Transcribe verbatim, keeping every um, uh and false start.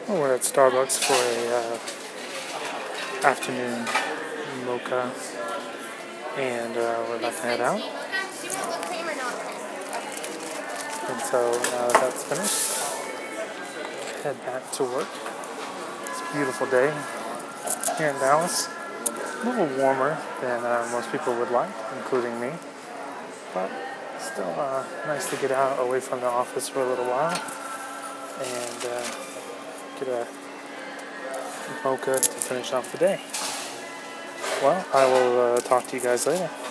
Well, we're at Starbucks for a uh, afternoon mocha, and uh, we're about to head out. And so now that that's finished, head back to work. It's a beautiful day here in Dallas. A little warmer than uh, most people would like, including me. But still uh, nice to get out away from the office for a little while and uh, get a mocha to finish off the day. Well, I will uh, talk to you guys later.